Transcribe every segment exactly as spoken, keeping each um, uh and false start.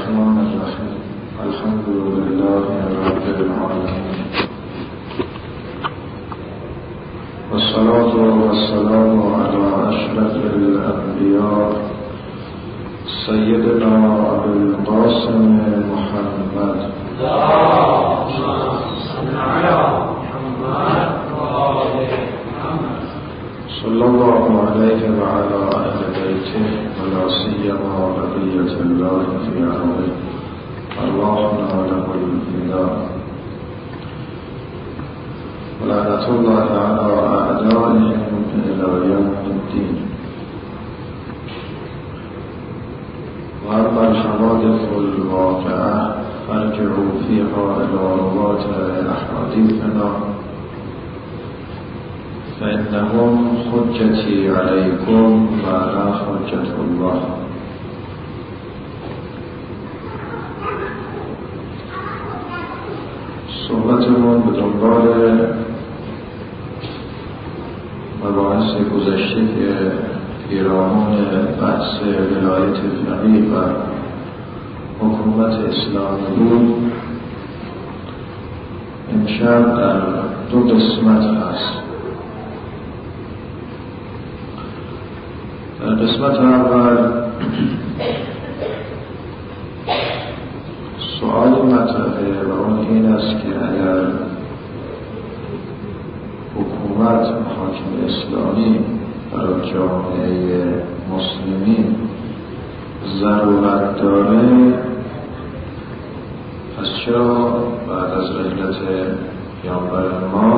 الرحمن الرحیم الحمد لله رب العالمین والصلاة والسلام على أشرف الأنبياء سيدنا أبي القاسم محمد صلى الله عليه وعلى أهل بيته ولا سيما بقية الله في أرضه اللهم له الفداء ولعنة الله على أعدائهم إلى يوم الدين. وأما الحوادث الواقعة فارجعوا فيها إلى رواة أحاديثنا فإنهم حجتي عليكم ولا حجة الله. صحبتمون به دنبال مباحث گذشته که پیرامون بحث ولایت فقیه و حکومت اسلامی بود امشب در دو قسمت هست. در قسمت اول سؤال مطرحه و اون این است که اگر حکومت حاکم اسلامی برای جامعه مسلمین ضرورت داره، پس چرا بعد از رحلت پیامبر ما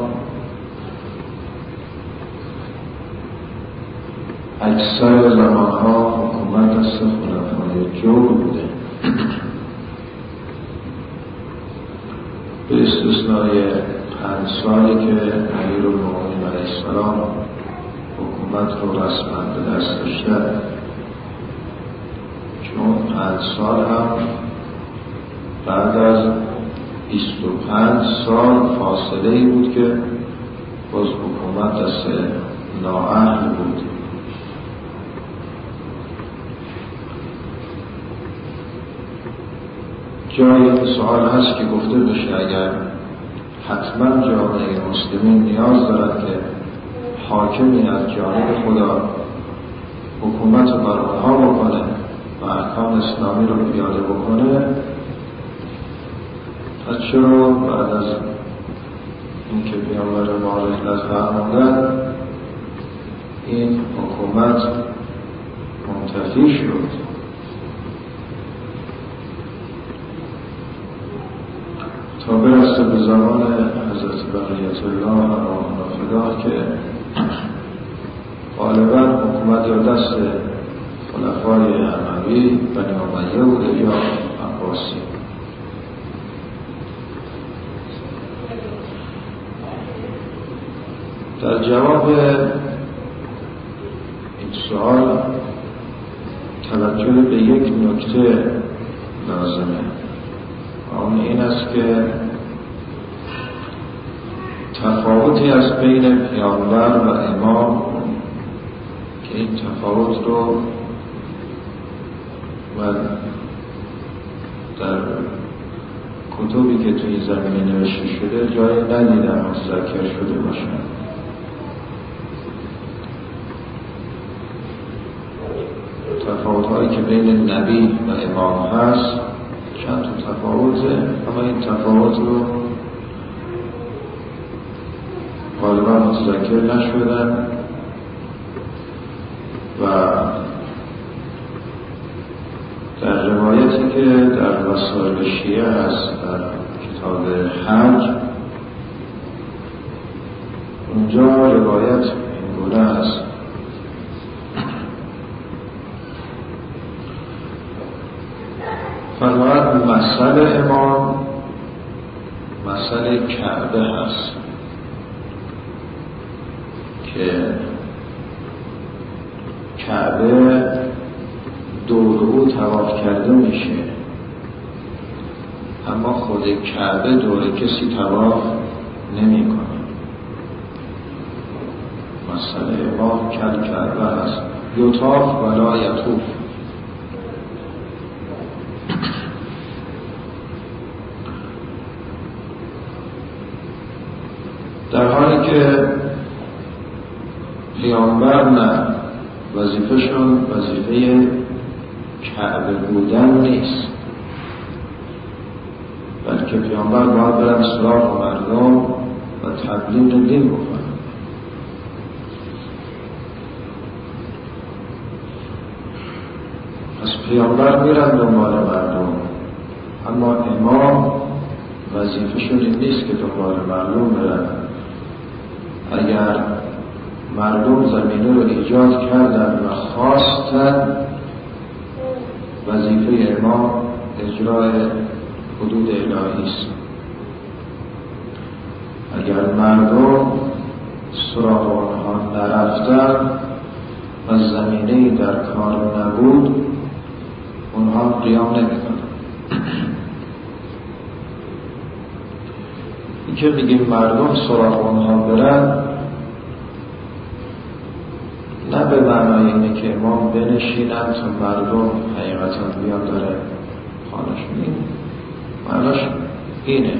اکثر زمانها حکومت دست خلفای جور بوده، به استثنای پنج سالی که امیرالمومنین علیه السلام حکومت رو رسما به دست داشته، چون پنج سال هم بعد از بیست و پنج سال فاصله ای بود که باز حکومت دست نااهل بود. جای این سوال هست که گفته بشه اگر حتما جامعه مسلمین نیاز دارد که حاکمی از جانب خدا حکومت رو بر آنها بکنه و احکام اسلامی رو پیاده بکنه، پس چرا بعد از اینکه پیامبر ما رحلت فرمودن این حکومت منتفی شد؟ تا برسه به زمان حضرت بقیت الله علیه فدا که غالبا حکومت یا دست خلفای اموی بنی امیه بوده یا عباسی. در جواب این سوال توجه به یک نکته لازمه، اون این است که تفاوتی از بین پیامبر و امام که این تفاوت رو من در کتبی که توی زمینه نوشته شده جایی ندیدم متذکر شده باشن. تفاوت‌هایی که بین نبی و امام هست چند تا تفاوته، اما این تفاوت رو غالبا متذکر نشدن و در روایتی که در وسائل شیعه هست در کتاب حج، اونجا روایت این گونه است: فرمود مسئله امام مسئله کعبه هست که کعبه دور او طواف کرده میشه، اما خود کعبه دور کسی طواف نمی کنه. مسئله امام کل کعبه هست، یطاف ولا یطوف. در حالی که پیامبر نه، وظیفهشون وظیفه کعبه بودن نیست، بلکه پیامبر باید برن سراغ مردم و تبلیغ دین بکنن. پس پیامبر میرن دنبال مردم، اما امام وظیفهشون این نیست که دنبال مردم برن. اگر مردم زمینه رو ایجاد کردن و خواستن، وظیفه امام اجرای حدود الهی است. اگر مردم سراغ آنها نرفتن و زمینه‌ای در کار نبود، اونها قیام نمی‌کنند. این که میگیم مردم سراغ آنها برن، نه به معنای اینه که امام بنشینن تا مردم حقیقتا بیان داره خانشون. این معناش اینه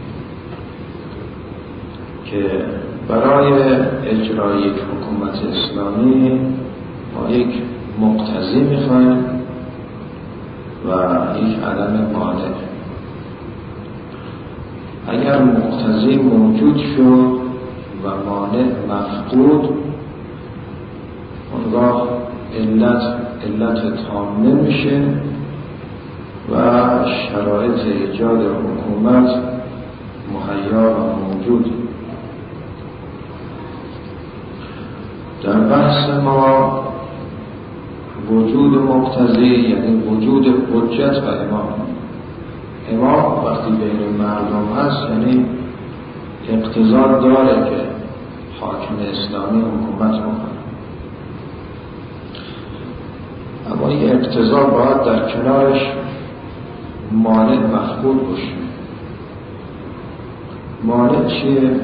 که برای اجرای یک حکومت اسلامی ما یک مقتضی میخوایم و یک عدم مانع. اگر مقتضی موجود شد و مانع مفقود، اونگاه علت علت تامه میشه و شرایط ایجاد حکومت مهیا و موجود. در بحث ما وجود مقتضی یعنی وجود حجت و امام. امام وقتی بین مردم هست یعنی اقتضا داره که حاکم اسلامی حکومت بکنه، اما این اقتضا باید در کنارش مانع مفقود باشه. مانع چیه؟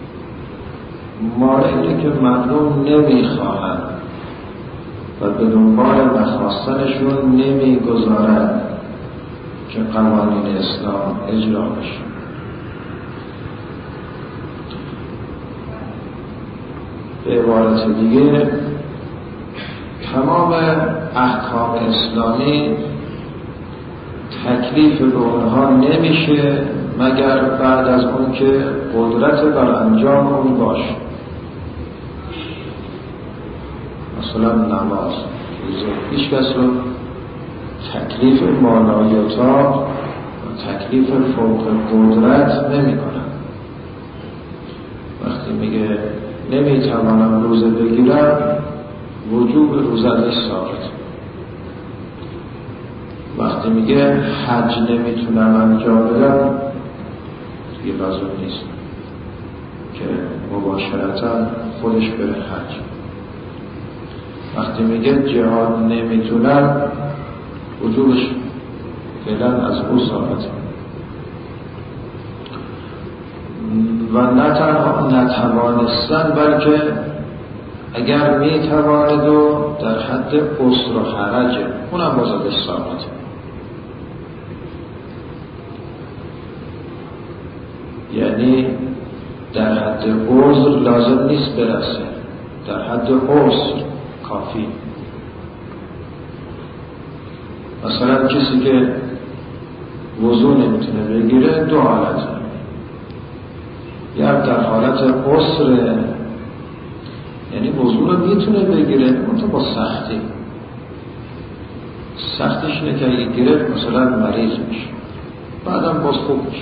مانع اینه که مردم نمیخواهند و به دنبال نخواستنشون نمیگذارند که قوانین اسلام اجرا بشه. به عبارت دیگه تمام احکام اسلامی تکلیف به اونها نمیشه مگر بعد از اون که قدرت بر انجام اون باشه. مثلا نماز هیچ کس رو تکلیف مالایاتا و تکلیف فوق قدرت نمی کنن. وقتی میگه نمیتوانم روزه بگیرم، وجوب روزه نیست ثابت. وقتی میگه حج نمیتونم انجام بدم، دیگه لازم نیست که مباشرتا خودش بره حج. وقتی میگه جهاد نمیتونم، وجوبش فعلا از او ثابت. و نه تنها نتوانستن، بلکه اگر میتواند و در حد عسر و حرجه، اونم بازدش ثابت. یعنی در حد عذر لازم نیست برسه، در حد عذر کافی. مثلا کسی که وضو نمیتونه بگیره دو حالت، یا در حالت عسر یعنی وضو رو میتونه بگیره منتها با سختی. سختش اینه که اگه گرفت مثلا مریض میشه، بعدم باز خوب میشه.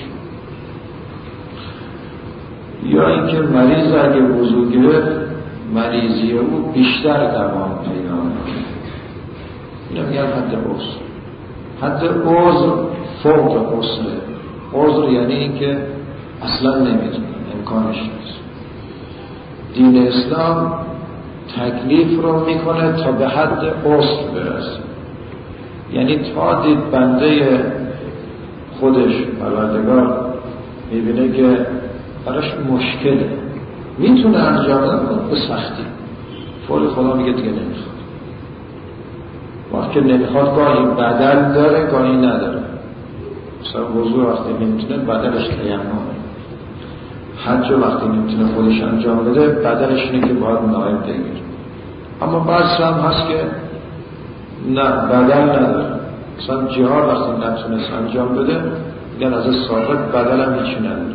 یا اینکه مریض اگه وضو گرفت مریضی او بیشتر دوام پیدا میکنه. اینو میگن حد عذر. حد عذر فوق عذره. عذر یعنی اینکه اصلا نمیتونه، امکانش نیست. دین اسلام تکلیف رو میکنه تا به حد عذر برسه. یعنی تا دید بنده خودش پروردگار میبینه که براش مشکله، میتونه انجام بده به سختی، فوری خدا میگه دیگه نمیخواد. وقتی که نمیخواد گاهی بدل داره گاهی نداره. مثلا وضو وقتی نمیتونه بدلش تیممه. حج وقتی نمیتونه خودش انجام بده بدنش اینه که باید نایب بگیر. اما بعضی هم هست که نه بدن نداره، مثلا جهاد وقتی نتونست انجام بده میگن از ساقط بدن هم هیچی نداره.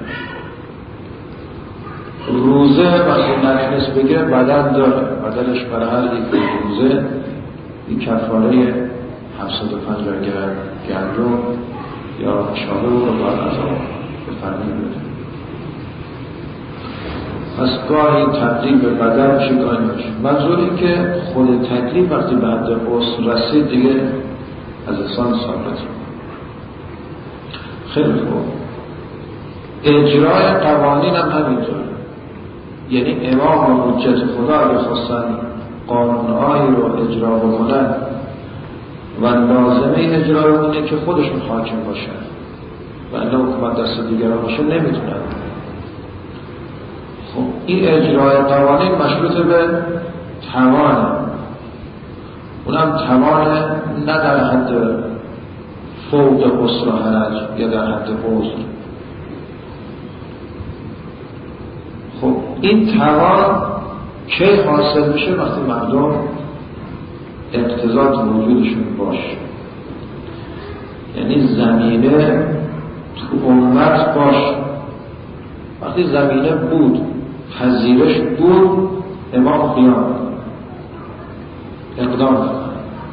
روزه وقتی نتونست بگیره بدن داره، بدنش برای هر یک روزه این کفاره هفتصد و پنجاه گرم گندم یا شابه رو باید از آن به فرمی بده. پس گاهی تکلیف به بدن میشه گاهی میشه. منظور این که خود تکلیف وقتی به حد قصد رسید دیگه از انسان ثابت. خیلی خوب. اجرای قوانین هم همینطور، یعنی امام و حجت خدا اگه خواستن قانونهایی رو اجرا بکنن و لازمه اجرای اونه که خودشون حاکم باشن و الا حکومت دست دیگران باشه نمیتونن. خب این اجرای قوانین مشروط به توانه، اونم توانه نه در حد فوق قصر و حرج یا در حد عذر. خب این توان کی حاصل میشه؟ وقتی مردم اقتضا تو وجودشون باشه، یعنی زمینه تو امت باشه. وقتی زمینه بود، پذیرش بود، امام قیام اقدام کنه.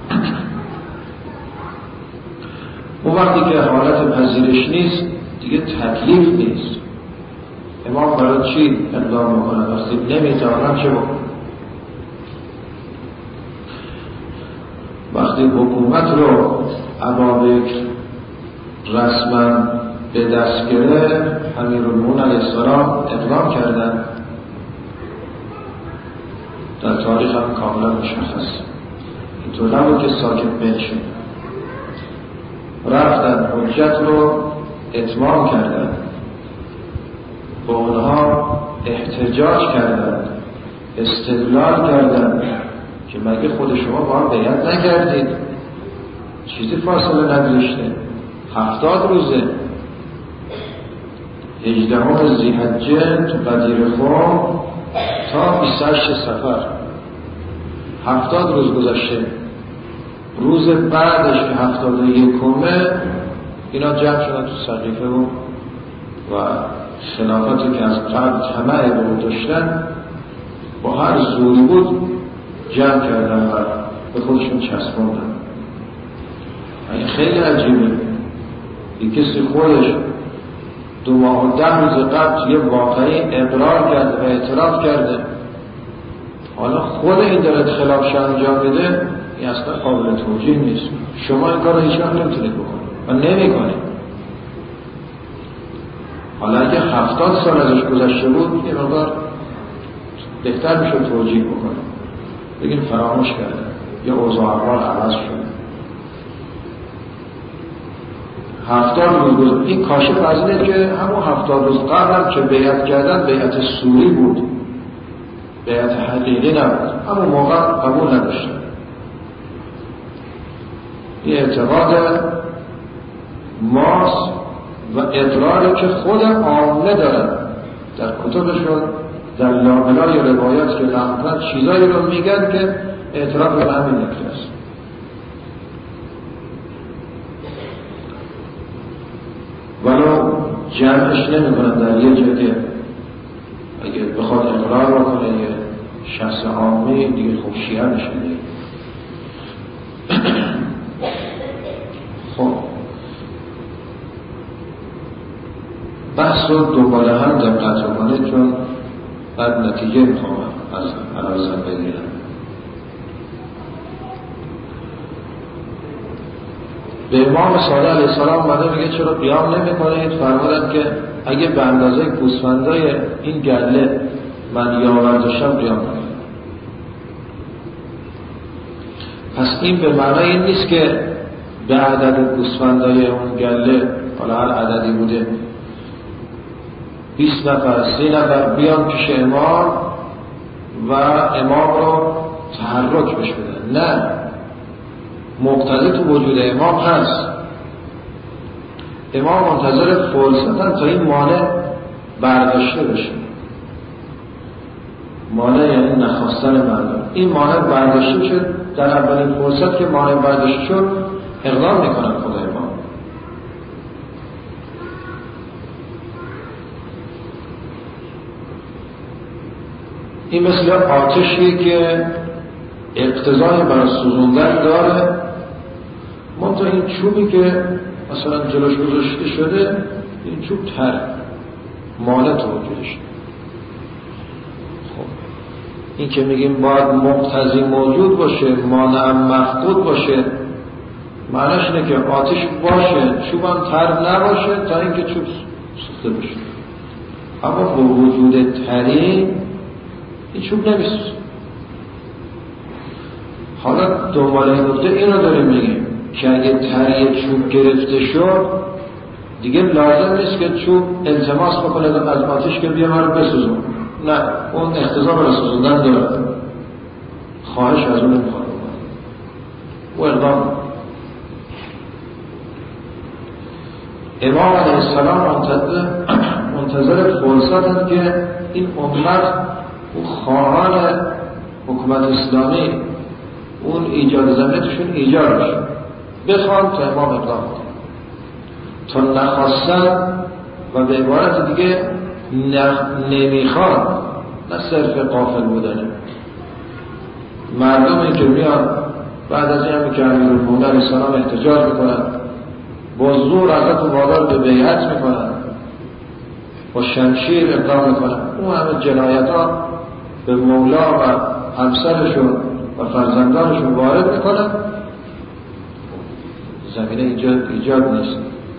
اون وقتی که حالت پذیرش نیست دیگه تکلیف نیست. امام برای چی اقدام میکنه؟ وقتی نمیتوانم چه بکنم؟ وقتی حکومت رو ابابکر رسما به دست گرفت، امیرالمومنین علیه السلام اقدام کردن. در تاریخ هم کاملا مشخص، اینطور نبود که ساکت بنشین. رفتن حجت رو اتمام کردن، با اونها احتجاج کردن، استدلال کردن که مگه خود شما با هم بیعت نکردید؟ چیزی فاصله نگذاشته، هفتاد روزه، هجدهم ذی‌حجه تو قدیر خم تا بیست و هشت صفر هفتاد روز گذشته. روز بعدش که هفتاد و یکمه اینا جمع شدن تو سقیفه و و خلافتی که از قبل طمع رو داشتن با هر زوری بود جمع کردن و به خودشون چسبوندن. این خیلی عجیبه، این کسی خودش دو ماه و ده روز قبل یه واقعی اقرار کرده و اعتراف کرده، حالا خود این داره خلافش انجام بده، این اصلا قابل توجیه نیست. شما این کار رو هیچ وقت نمیتونید بکنید و نمی‌کنید. حالا اگه هفتاد سال ازش گذشته بود یه مقدار بهتر میشد توجیه بکنید، بگیم فراموش کرده یا اوضاع احوال عوض شده. هفتاد روز گذشته. این کاشف از اینه که همون هفتاد روز قبل هم که بیعت کردن بیعت سوری بود، بیعت حقیقی نبود، همون موقع قبول نداشتن. این اعتقاد ماست و اقراری که خود عامه دارن در کتبشون، در لابلای روایات که نقلن چیزایی رو میگن که اعتراف به همین نکته است. ولو جمعش نمی کنن در یه جگه، اگه بخواد اقرار بکنه یه شخص عامی دیگه خب شیعه میشه دیگه. خب بحث رو دوباره هم دقت کنید چون بعد نتیجه میخوام از عرضم بگیرم. به امام صالح علیه السلام اومده میگه چرا قیام نمی کنید؟ فرمودن که اگه به اندازه گوسفندای این گله من یاور داشتم قیام کنید. پس این به معنای این نیست که به عدد گوسفندای اون گله، حالا هر عددی بوده، بیست نفر سی نفر بیان پیش امام و امام رو تحرک بش بدن. نه، مقتضی تو وجود امام هست. امام منتظر فرصتن تا این مانع برداشته بشه. مانع یعنی نخواستن مردم. این مانع برداشته شد، در اولین فرصت که مانع برداشته شد اقدام میکنن خدای ما. این مثل آتشیه که اقتضای برای سوزوندن داره، منتها این چوبی که مثلا جلوش گذاشته شده این چوب تر مانع توجهش. خب این که میگیم باید مقتضی موجود باشه مانع مفقود باشه، معنیش اینه که آتش باشه چوبم تر نباشه تا اینکه چوب سوخته بشه. اما با وجود تری این چوب نمیسوزه. حالا دنبال این نکته اینو داریم میگیم که اگه تری چوب گرفته شد دیگه لازم نیست که چوب التماس بکنه از آتش که بیا من رو بسوزون. نه، اون اقتضا برای سوزوندن داره، خواهش از اون نمیخواد و اقدام. امام علیه السلام منتظر منتظر فرصتن که این امت اون خواهان حکومت اسلامی اون ایجاد زمینه توشون ایجاد بشه، بخوان تا امام اقدام کنه. تا نخواستن و به عبارت دیگه نمیخوان، نه صرف غافل بودنه. مردمی که میان بعد از این هم که امیرالمومنین علیه السلام احتجاج میکنن، با زور حضرت وادار به بیعت میکنن، با شمشیر اقدام میکنن، اون همه جنایت ها به مولا و همسرشون و فرزندانشون وارد میکنن، زمینه ایجاد, ایجاد نیست.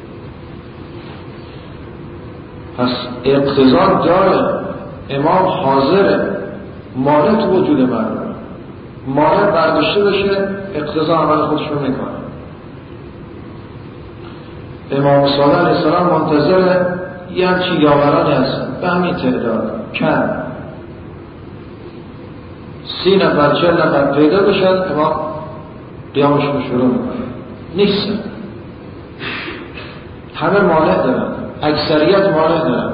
پس اقتضا داره، امام حاضره، مانع تو وجود مردم، مانع برداشته بشه، اقتضا عمل خودشون میکنه. امام صادق علیه السلام منتظر یه همچی یاورانی هستن به همین تعداد کم سی نفر چهل نفر پیدا بشن، امام قیامشون شروع میکنه. نیستن، همه مانع دارن، اکثریت مانع دارن.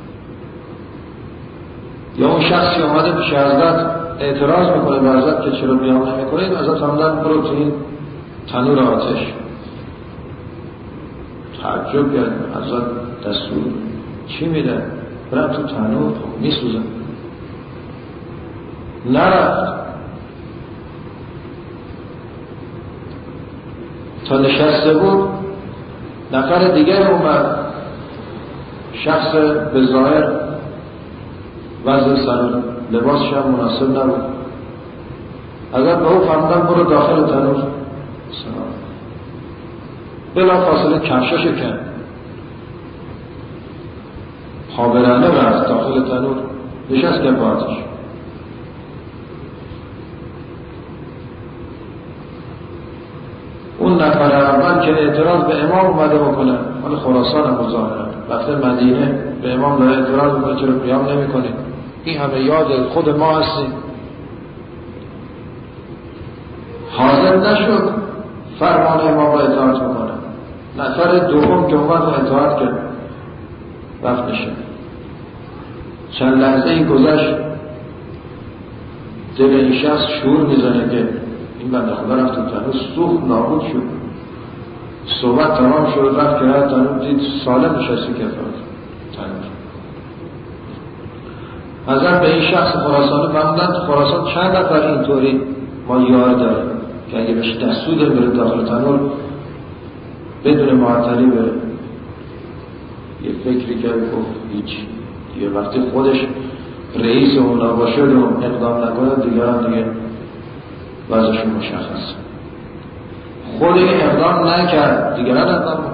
یا اون شخصی اومده پیش حضرت اعتراض میکنه به حضرت که چرا بیام نمیکنید، حضرت همدن برو تو این تنور آتش. تعجب کرد، حضرت دستور چی میده؟ برم تو تنور میسوزن. نرفت تا نشسته بود، نفر دیگر اومد، شخص به ظاهر وضع سر لباسش هم مناسب نبود. اگر به او فرمودن برو داخل تنور، سلام بلا فاصله کفشش کرد، حاضرانه رفت داخل تنور، نشست که باتش. اون نفر اول که اعتراض به امام اومده بکنه، مال خراسان هم مظاهره، رفته مدینه به امام داره اعتراض میکنه چرا قیام نمی کنید، این همه یاد خود ما هستیم. حاضر نشد فرمان امام را اطاعت میکنه. نفر دوم که اومد را اطاعت کرد، رفت نشد. چند لحظه ای گذشت، دل این شخص شعور میزنه که این بنده خدا رفت تو تنور، سوخت نابود شد. صحبت تمام شد، رفت که رفت تنور دید سالم نشستی که تنور. حضرت به این شخص خراسانی فرمودند خراسان چند نفر اینطوری ما یار داره که اگه بهش دستور داره بره داخل تنور بدون معطلی بره. یه فکری کرد گفت هیچ، یه وقتی خودش رئیس اونا باشه و اقدام نکنه دیگر هم دیگه وضعشون مشخص. خود این اقدام نکرد، دیگران اقدام نکرد.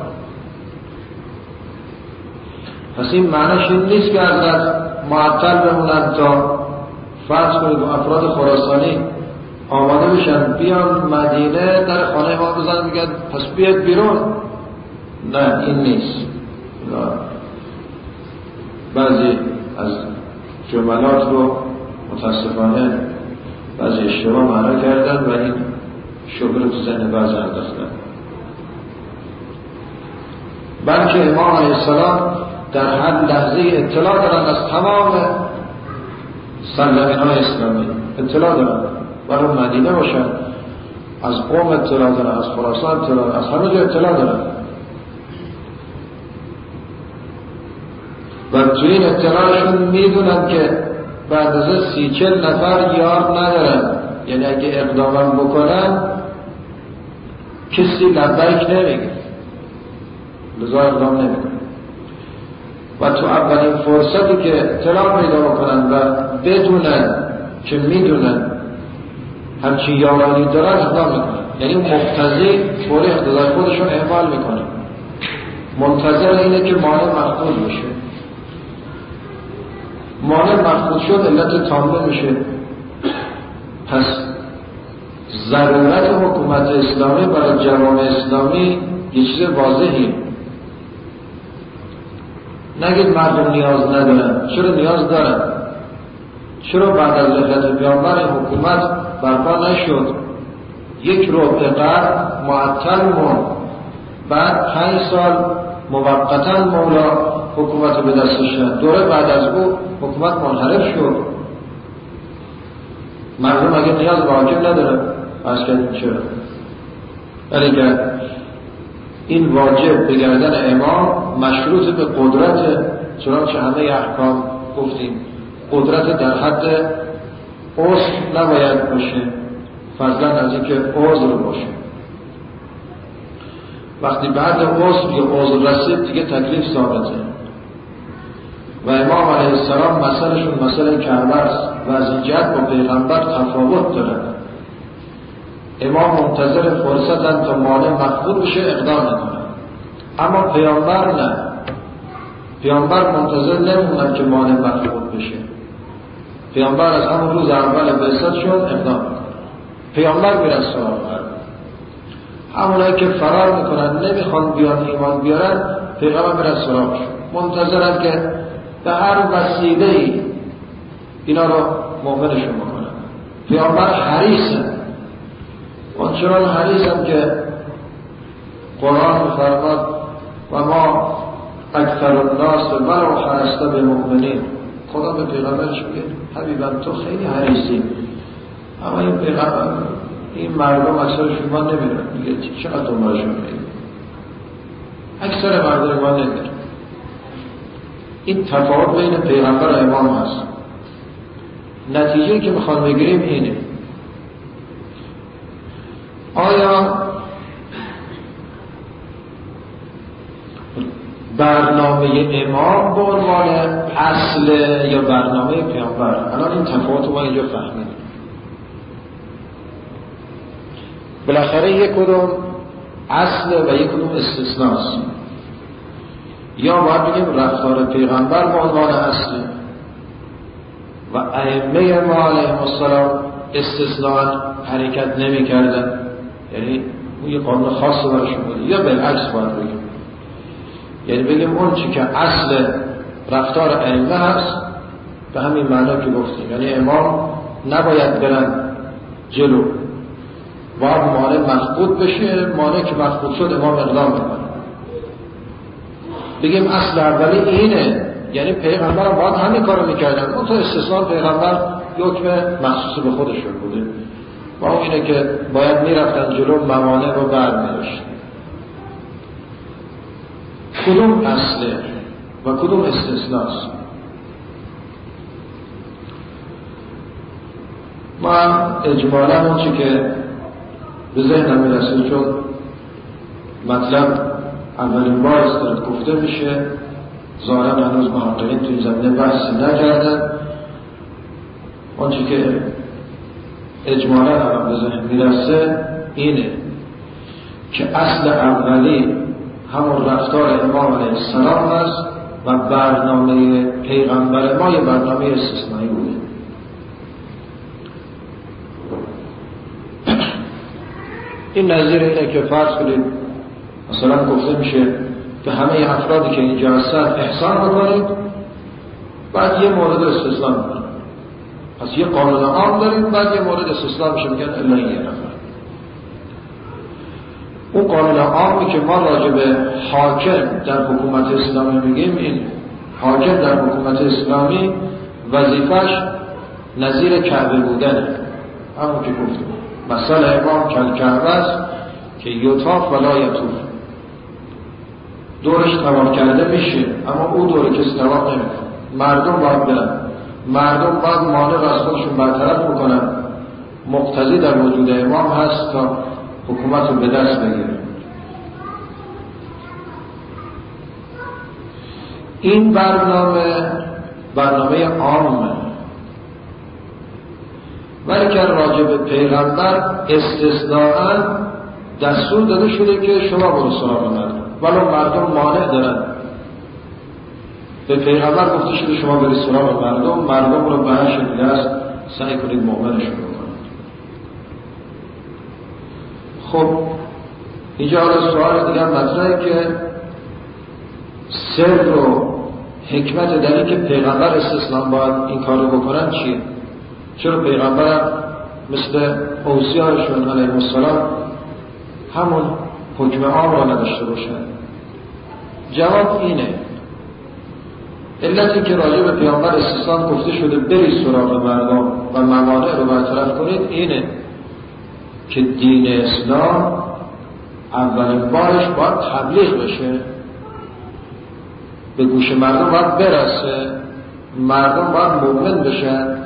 پس این معنیش این نیست که حضرت معطل بمونن تا فرض کنید و افراد خراسانی آماده بشن بیان مدینه در خانه ما بزن میگن پس بیاد بیرون. نه، این نیست. بعضی از جملات رو متاسفانه بعضی اشتباه معنا کردن و این شبه رو تو ذهن بعضی انداختن. بلکه امام علیه السلام در هر لحظه اطلاع دارن از تمام سرزمین‌های اسلامی، اطلاع دارن، ولو مدینه باشن، از قم اطلاع دارن، از خراسان اطلاع دارن، از همه جا اطلاع دارن. و توی این اطلاعشون میدونن که به اندازه سی چل نفر یار ندارن، یعنی اگه اقدامم بکنن کسی لبیک نمیگه، لذا اقدام نمیکنه. و تو اولین فرصتی که اطلاع پیدا بکنن و بدونن که میدونن همچین یارانی دارن اقدام میکنن، یعنی مقتضی فوری اقتضای خودشون اعمال میکنن، منتظر اینه که مانع مفقود بشه. مانع مفقود شد علت تامه میشه. پس ضرورت حکومت اسلامی برای جوامع اسلامی یه چیز واضحی. نگید مردم نیاز ندارن، چرا نیاز دارن؟ چرا بعد از رحلت پیامبر حکومت برپا نشد؟ یک ربع قرن معطل موند، بعد پنج سال موقتا مولا حکومت به دستش داد، دوره بعد از او حکومت منحرف شد. مردم اگه نیاز به حاکم ندارن، از کردیم چرا؟ ولی که این واجب به گردن امام مشروط به قدرت، چنانچه همه احکام گفتیم قدرت در حد عذر نباید باشه، فضلا از اینکه عذر باشه. وقتی بعد عذر یا عذر رسید دیگه تکلیف ثابته. و امام علیه السلام مسئلهشون مسئله کعبه است و از این جهت با پیغمبر تفاوت دارن. امام منتظر فرصتن تا مانع مفقود بشه اقدام میکنن، اما پیامبر نه. پیامبر منتظر نموندن که مانع مفقود بشه. پیامبر از همون روز اول بعثت شد اقدام میکنن. پیامبر میرن سراغ مردم. همونایی که فرار میکنن نمیخوان بیان ایمان بیارن، پیغمبر میرن سراغشون، منتظرن که به هر وسیله‌ای اینا رو مؤمنشون بکنن. پیامبر حریصه، آنچنان حریصم که قرآن می‌فرماد و ما اکثر الناس ولو حرصت بمؤمنین. خدا به پیغمبرش میگه حبیبم تو خیلی حریصی، اما این پیغمبر این مردم اکثرش ایمان نمیرن. میگه چقدر دنبالشون میگه؟ اکثر مردم ایمان نمیرن. این تفاوت بین پیغمبر و امام هست. نتیجه که میخوان بگیریم اینه: آیا برنامه امام به عنوان اصل یا برنامه پیامبر؟ الان این تفاوت رو ما اینجا فهمیدیم. بالاخره یک کدوم اصل و یک کدوم استثناست. یا باید بگیم رفتار پیغمبر به عنوان اصل و ائمه ما علیهم السلام استثناء حرکت نمی کردن، یعنی اون یه قانون خاص براشون بوده. یا بالعکس باید بگیم، یعنی بگیم اون چی که اصل رفتار ائمه هست به همین معنا که گفتیم، یعنی امام نباید برن جلو، باید مانع مفقود بشه، مانع که مفقود شد امام اقدام میکنه. بگیم اصل اولی اینه، یعنی پیغمبر هم باید همین کارو میکردن، اون تا استثناء پیغمبر حکم مخصوص به خودشون بوده و اون اینه که باید میرفتن جلو، موانع رو برمی‌داشتن. کدوم اصله و کدوم استثناست؟ ما اجمالا اون چی که به ذهنم میرسه، چون مطلب اولین بار است دارد گفته میشه، ظاهرا هنوز محققین توی زمینه بحثی نکردن، اون چی که اجمالا هم به ذهن میرسه اینه که اصل اولی همون رفتار امام علیه السلام هست و برنامه پیغمبر ما یه برنامه استثنایی بوده. این نظیر اینه که فرض کنید مثلا گفته میشه که همه افرادی که اینجا هستن احسان بکنید، بعد یه مورد استثناء میکنن. پس یه قانون عام داریم، بعد یه مورد استثناء میشه، میگن الا یه نفر. اون قانون عامی که ما راجع به حاکم در حکومت اسلامی میگیم این حاکم در حکومت اسلامی وظیفش نظیر کعبه بودنه، همون که گفتم مثل امام کعبه است که یطاف ولا یطوف، دورش طواف کرده میشه اما او دور کسی طواف نمیکنه. مردم باید برن، مردم باید مانع را از خودشون برطرف بکنن. مقتضی در وجود امام هست تا حکومت رو به دست بگیره. این برنامه برنامه عامه، ولی که راجع به پیغمبر استثناءً دستور داده شده که شما برو سراغ مردم، ولو مردم مانع دارن. به پیغمبر گفته شده شما برید سراغ مردم، مردم رو به هر شکلی هست سعی کنید مؤمنشون بکنید. خب اینجا حالا سوال دیگر مطرحه که سر و حکمت در این که پیغمبر استثناء باید این کار رو بکنن چیه؟ چرا پیغمبر مثل اوصیایشون علیه السلام همون حکم عام را نداشته باشن؟ جواب اینه، علتی که راجع به پیامبر استثناء گفته شده برید سراغ مردم و موانع رو برطرف کنید اینه که دین اسلام اولین بارش باید تبلیغ بشه، به گوش مردم باید برسه، مردم باید مؤمن بشن.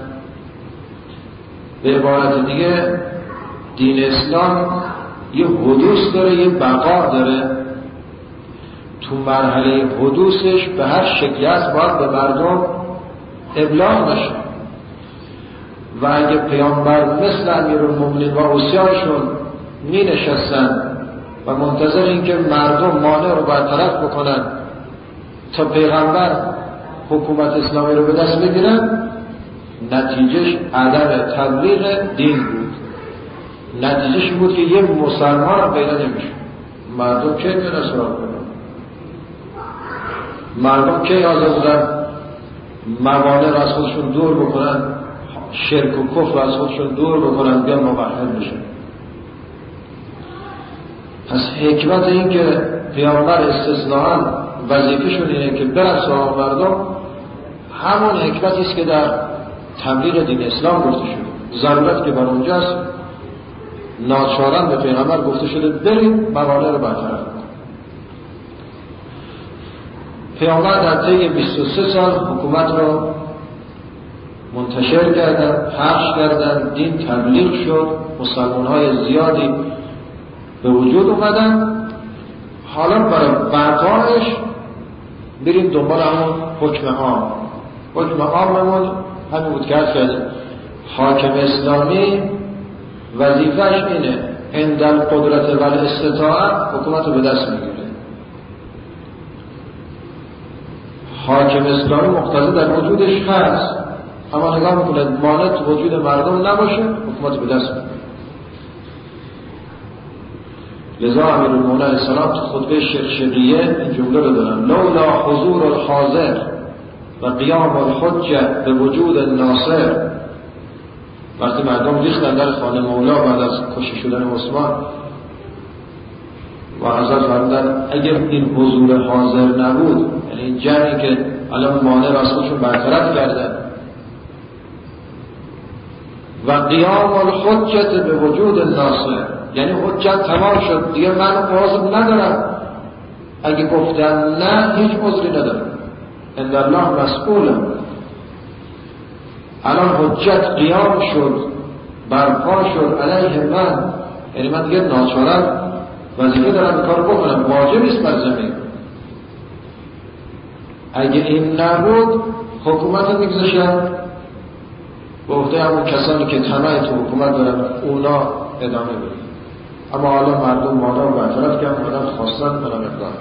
به عبارت دیگه دین اسلام یه حدوث داره، یه بقا داره. تو مرحله حدوثش به هر شکلی هست باید به مردم ابلاغ بشه و اگه پیامبر مثل امیرالمومنین و اوصیایشون می نشستن و منتظر این که مردم مانع رو برطرف بکنن تا پیغمبر حکومت اسلامی رو به دست بگیرن، نتیجهش عدم تبلیغ دین بود. نتیجهش بود که یه مسلمان هم پیدا نمیشه. مردم کی میرن سراغ کنن؟ مردم کی حاضر بودن موانع را از خودشون دور بکنن، شرک و کفر را از خودشون دور بکنن، بیان موحد بشن؟ پس حکمت این که پیامبر استثناءً وظیفه‌شون اینه که برن سراغ مردم، همون حکمتی است که در تبلیغ دین اسلام گفته شده. ضرورت که بر اونجاست، ناچارن به پیغمبر گفته شده برید موانع رو برطرف کنید. پیامبر در طی بیست و سه سال حکومت رو منتشر کردن، پخش کردن، دین تبلیغ شد، مسلمان‌های زیادی به وجود اومدن. حالا برای بقایش بریم دنبال همون حکم عام. حکم عاممون همین بود که عرض کردیم، حاکم اسلامی وظیفه‌اش اینه عند القدرت و الاستطاعت حکومت رو به دست میگیره. حاکم اسلامی مقتضی در وجودش هست، اما نگاه میکنه مانع تو وجود مردم نباشه، حکومت به دست میگیره. لذا امیرالمومنین علیه السلام تو خطبه شرشقیه این جمله رو دارن: لولا حضور الحاضر و قیام الحجه به وجود الناصر. وقتی مردم ریختن در خانه مولا بعد از کشته شدن عثمان و حضرت فرمودن اگر این حضور حاضر نبود، یعنی این جمعی که الان مانع را از خودشون برطرف کردن، و قیام الحجه به وجود الناصر، یعنی حجت تمام شد دیگه من عذر ندارم، اگه گفتن نه هیچ عذری ندارم، عند الله مسئولم. الان حجت قیام شد، برپا شد علیه من، یعنی من دیگه ناچارم وظیفه دارم این کار بکنم، واجب نیست بر زمین. اگه این نبود حکومت رو میگذاشتن به عهده همون کسانی که طمع تو حکومت دارن، اونا ادامه بدن. اما حالا مردم مانا رو برطرف کردن، مردم خواستن منم اقدام.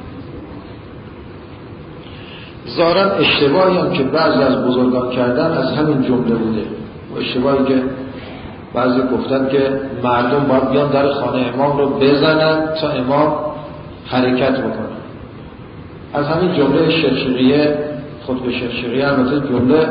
ظاهراً اشتباهی هم که بعضی از بزرگان کردن از همین جمله بوده، و اشتباهی که بعضی گفتن که مردم باید بیان در خانه امام رو بزنن تا امام حرکت بکنه. از همین جمله شرشقیه، خطبه شرشقیه، البته جمله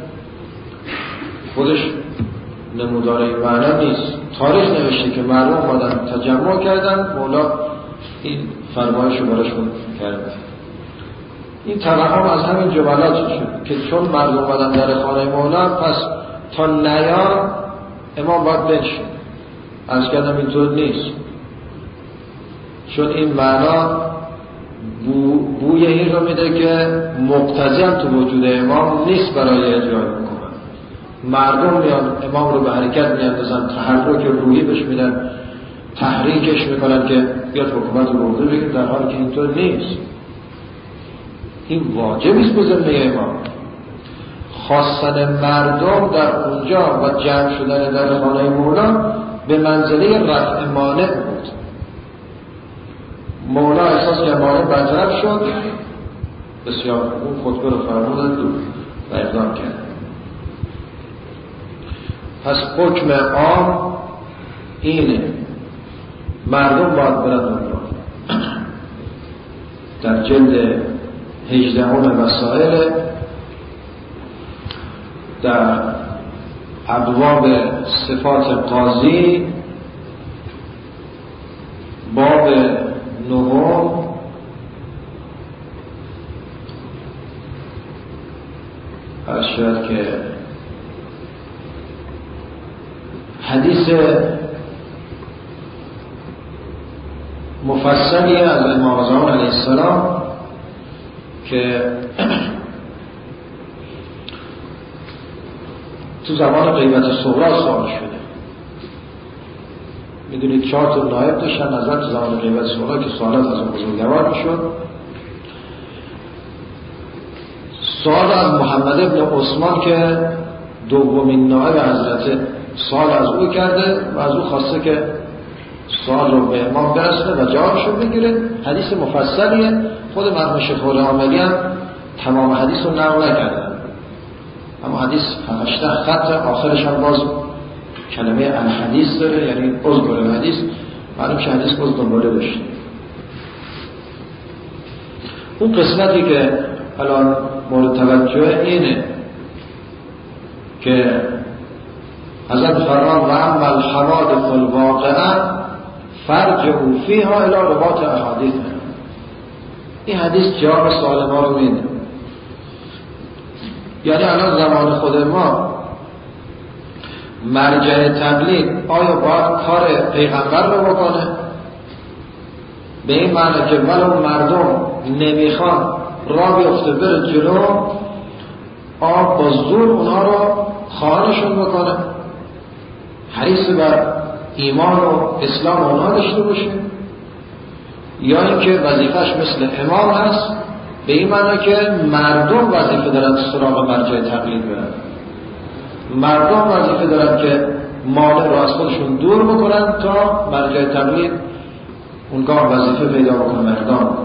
خودش نموداره معنا نیست، تاریخ نوشته که مردم اومدن تجمع کردن، مولا این فرمایش رو براشون کرده. این توهم از همین جملات شد که چون مردم اومدن در خانه مولا پس تا نیان امام باید بنشین. از کردم اینطور نیست، چون این معنا بو بوی این رو میده که مقتضی هم تو وجود امام نیست برای اجرای بکنن. مردم میان امام رو به حرکت میاندازن، تحرک روحی بهش میدن، تحریکش میکنن که بیاد حکومت رو برده بگیم، در حالی که اینطور نیست. این واجب است به ذمه امام. خواستن مردم در اونجا و جمع شدن در خانه مولا به منزله رفع مانع بود. مولا احساس که مانع برطرف شد، بسیار اون خطبه رو فرمودن دو و اقدام کرد. پس حکم عام اینه، مردم باید برن اونجا. در جلد هجدهم مسائل در ابواب صفات قاضی باب نهم ارشد که حدیث مفصلی از امام زمان علیه السلام که تو زمان غیبت صغرا سوال شده. میدونید چهار تا نایب داشتن نظر تو زمان غیبت صغرا که سوالات از اون بزرگوار میشد. سوال از محمد ابن عثمان که دومین نایب حضرت سوال از او کرده و از او خواسته که سوال رو به امام برسونه و جوابش رو بگیره. حدیث مفصلیه. خود مرحوم شیخ حاملی هم تمام حدیث رو نقل نکردن، اما حدیث هشت خط آخرش هم باز کلمه الحدیث داره، یعنی اذکر الحدیث. معلوم که حدیث باز دنباله داشته. اون قسمتی که الان مورد توجه اینه که حضرت فرمان و اما الحوادث الواقعه فرجعوا فیها الی رباط احادیث. این حدیث جواب سوال ما رو میده. یعنی الان زمان خود ما مرجع تقلید آیا باید کار پیغمبر رو بکنه؟ به این معنی که ولو مردم نمیخوان راه بیفته بره جلو، آب با زور اونها رو خواهانشون بکنه، حریص بر ایمان و اسلام اونها داشته باشه؟ یا اینکه وظیفش مثل امام هست، به این معنی که مردم وظیفه دارن سراغ مرجع تقلید برن، مردم وظیفه دارن که مانع رو از خودشون دور بکنن تا مرجع تقلید اونگاه وظیفه پیدا بکنه مردم.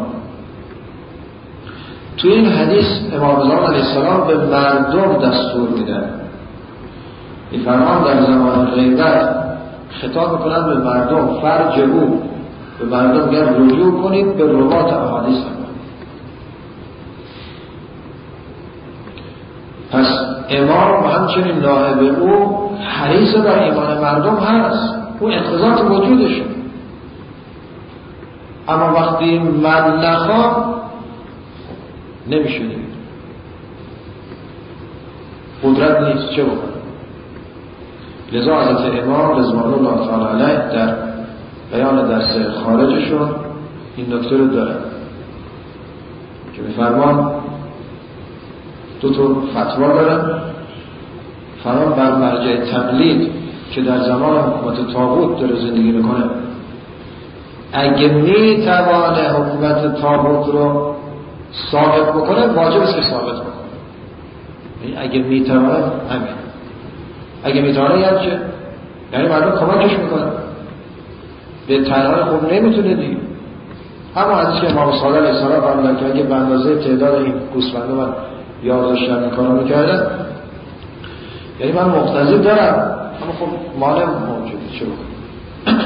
تو این حدیث امام زمان علیه السلام به مردم دستور میدن. میفرمان در زمان غیبت خطاب میکنن به مردم، فرجعوا، به مردم گر رجوع کنید به رباط احادیث. پس امام و همچنین نائب او حریص بر ایمان مردم هست، اون اقتضاط وجودشه. اما وقتی من نخوام نمیشه، قدرت نیست، چه بکنم؟ لذا حضرت امام رضوان الله تعالی علیه در بیان درس خارجشون این نکته رو دارن که میفرمان دو تا فتوا دارن. فرمان بر مرجع تقلید که در زمان حکومت طاغوت داره زندگی میکنه، اگه میتوانه حکومت طاغوت رو ثابت بکنه واجب است که ثابت بکنه. یعنی اگه میتوانه همین، اگه میتوانه یعنی چه؟ یعنی مردم کمکش میکنه. به تنهایی خوب نمیتونه دیگه. اما حدیث که امام صادق علیه السلام فرمودن که اگه به اندازه تعداد این گوسفنده من یازداشتن این کارو میکردن، یعنی من مقتضی دارم اما خب مانع موجوده، چه بکنم؟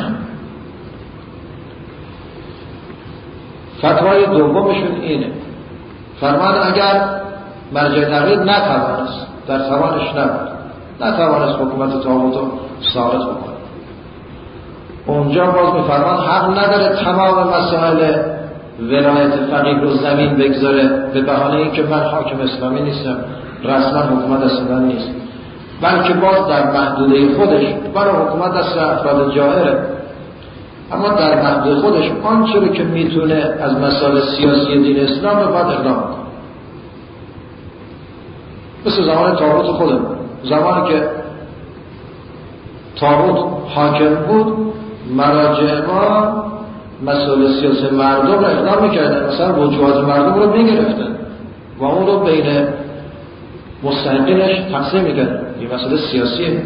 فتوای دومشون اینه، فرمان اگر مرجع تقلید نتوانست، در توانش نبود، نتوانست حکومت طاغوت رو ثابت بکنه، اونجا باز میفرمان حق نداره تمام مسائل ولایت فقیه رو زمین بگذاره به بهانه اینکه من حاکم اسلامی نیستم، رسما حکومت دست من نیست، بلکه باز در محدوده خودش برای حکومت دست افراد جائره، اما در محدوده خودش آنچه رو که میتونه از مسائل سیاسی دین اسلام رو باید اقدام کنه. مثل زمان طاغوت خودم، زمانی که طاغوت حاکم بود مراجع ما مسائل سیاسی مردم رو اقدام میکردن، مثلا وجوهات مردم رو میگرفتن و اون رو بین مستحقینش تقسیم میکردن. این مسئله سیاسیه.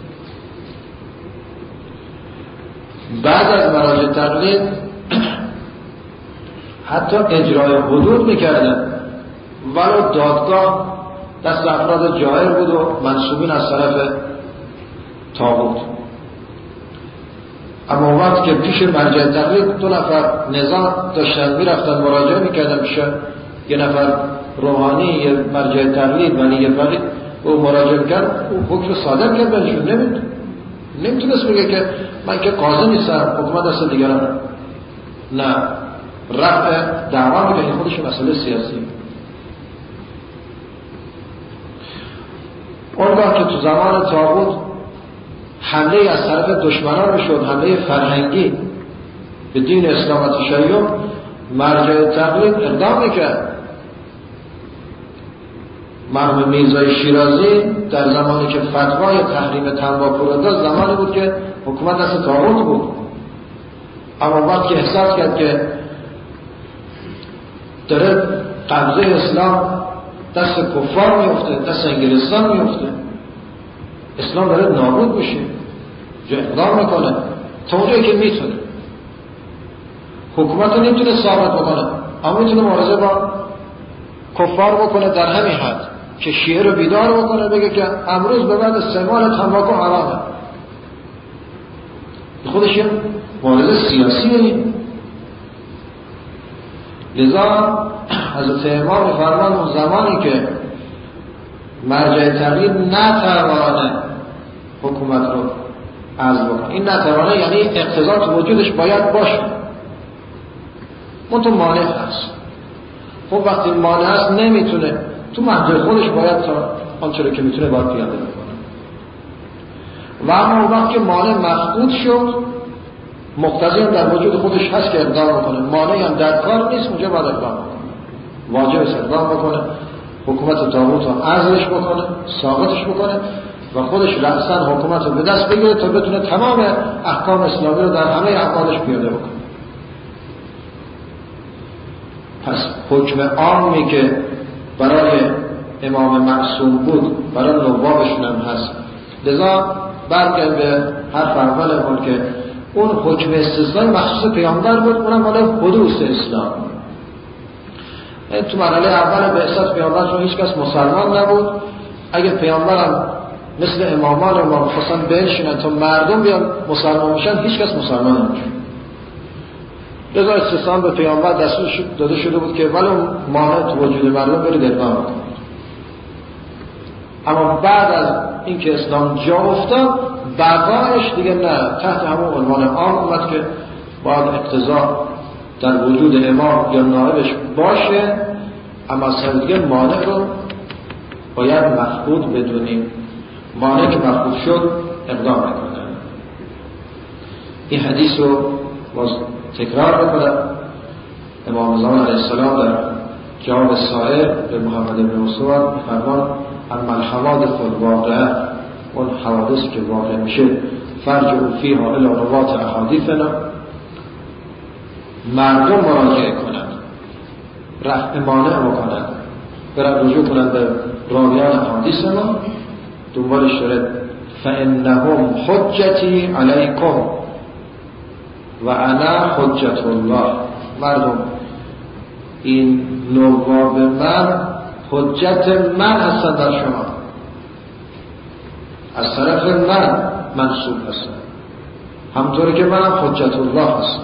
بعد از مراجع تقلید حتی اجرای حدود میکردن، ولو دادگاه دست افراد جائر بود و منصوبین از طرف طاغوت. اما وقت که پیش مرجع تقلید دو نفر نظام داشتن میرفتن مراجعه میکردن پیش یه نفر روحانی، یه مرجع تقلید ولی یه فقیه، او مراجعه کرد، او حکم صادر کرد بهشون. نمید نمیتونست بگه که من که قاضی نیستم حکومت دست دیگران. نه، رفع دعوا میگه این خودش مسئله سیاسی. اونگاه که تو زمان طاغوت حمله از طرف دشمنان شد، حمله فرهنگی به دین اسلام و تشیع، مرجع تقلید اقدام میکرد. مرحوم میرزای شیرازی در زمانی که فتوای تحریم تنباکو رو داد زمانی بود که حکومت دست طاغوت بود، اما وقتی که احساس کرد که داره قبضه اسلام دست کفار میفته، دست انگلستان میفته، اسلام داره نابود میشه، جو اقدام میکنه تا اونجایی که میتونه. حکومت نمیتونه ثابت بکنه، اما میتونه مبارزه با کفار بکنه در همین حد که شیعه رو بیدار بکنه، بگه که امروز به بعد استعمال تنباکو حرامه. خودش یه مبارزه سیاسیه. لذا حضرت امام فرمان اون زمانی که مرجع تقلید نتوانه حکومت رو عزل بکنه، این نتوانه یعنی اقتضا تو وجودش باید باشه، منتها مانع هست. خب وقتی مانع هست نمیتونه، تو محدود خودش باید تا آنچه رو که میتونه باید پیاده بکنه. و اما وقتی مانع مفقود شد، مقتضی هم در وجود خودش هست که اقدام بکنه، مانعی هم در کار نیست، اونجا باید اقدام بکنه، واجب است اقدام بکنه، حکومت طاغوت رو عزلش بکنه، ساقطش بکنه و خودش رأساً حکومت رو به دست بگیره تا بتونه تمام احکام اسلامی رو در همه افعالش پیاده بکنه. پس حکم عامی که برای امام معصوم بود برای نوابشون هم هست. لذا برگرد به حرف اولمون که اون حکم استثنایی مخصوص پیامبر بود، اونم مال حدوث اسلام. تو مرحله اول بعثت پیامبر چون هیچ کس مسلمان نبود، اگه پیامبرم مثل امامان ما خواستن بنشینن تا مردم بیان مسلمان میشن، هیچ کس مسلمان نمیشه. لذا استثنا به پیامبر دستور داده شده بود که ولو مانع تو وجود مردم برید اقدام کنید. اما بعد از اینکه اسلام جا افتاد، بقایش دیگه نه، تحت همون عنوان عام اومد که باید اقتضا در وجود امام یا نائبش باشه، اما از دیگه مانع رو باید مفقود بدونیم. مانع که مفقود شد اقدام نکنه. این حدیث رو باز تکرار بکنم. امام زمان علیه السلام در جواب سائل به محمد بن مسعود فرمان اما الحوادث الواقعه، اون حوادثی که واقع میشه، فرجعوا فیها الی روات احادیثنا، مردم مراجعه کنند، رفع مانع بکنند، برن رجوع کنند به راویان احادیث ما، دنبالش داره فانهم حجتی علیکم و انا حجت الله. مردم این نواب من حجت من هستن در شما، از طرف من منصوب هستن، همطوری که منم حجت الله هستم.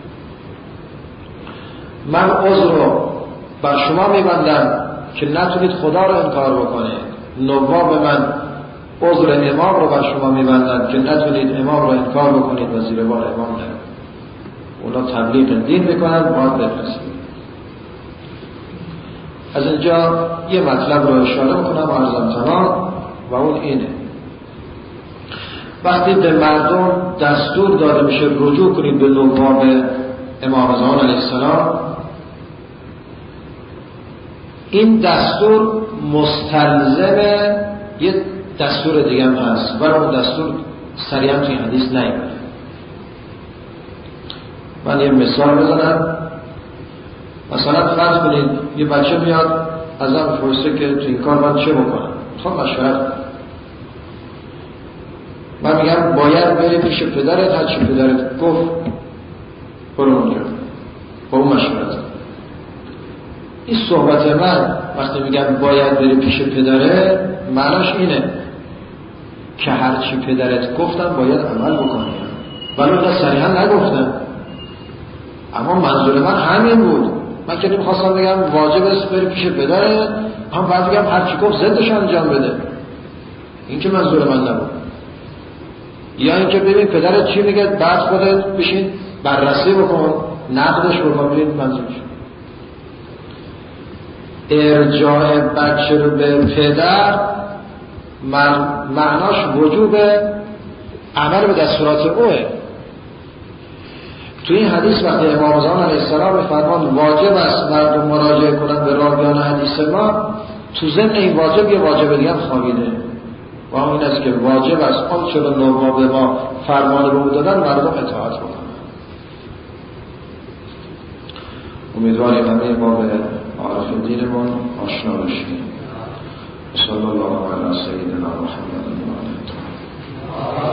من عذر رو بر شما میبندم که نتونید خدا رو انکار بکنید، نواب من عذر امام رو بر شما میبندن که نتونید امام رو انکار بکنید و زیر بار امام نرید. اونا تبلیغ دین میکنن، باید بفرستید. از اینجا یه مطلب رو اشاره میکنم عرضم تمام و اون اینه: وقتی به مردم دستور داده میشه رجوع کنید به نواب امام زمان علیه السلام، این دستور مستلزم یه دستور دیگه هم هست ولی اون دستور سریعا توی حدیث نیامده. من یه مثال بزنم. مثلا فرض کنید یه بچه میاد ازم پرسه که تو این کار من چه بکنم، میخوام مشورت کنم. من میگم باید بری پیش پدرت، هر چی پدرت گفت برو اونجا با اون مشورت کن. این صحبت من وقتی میگم باید بری پیش پدرت، معناش اینه که هر چی پدرت گفتم باید عمل بکنی، ولی اون صریحا نگفتم، اما منظور من همین بود. من که نمیخواستم بگم واجب است بری پیش پدرت، هم باید بگم هر چی گفت ضدش انجام بده. این که منظور من نبود. یا اینکه ببین پدرت چی میگه بعد خودت بشین بررسی بکن نقدش بکن. ببین منظورش ارجاع بچه رو به پدر معناش وجوب عمل به دستورات اوه. تو این حدیث وقتی امام زمان علیه السلام فرمان واجب است مردم مراجعه کنند به راویان حدیث ما، تو ضمن این واجب یه واجب دیگه هم خوابیده و اون این است که واجب است آن چرا نواب ما فرمان رو دادن مردم اطاعت بکنن. امیدواریم همه ما به عارف دینمون آشنا بشیم. صلی الله علی سیدنا محمد و آله.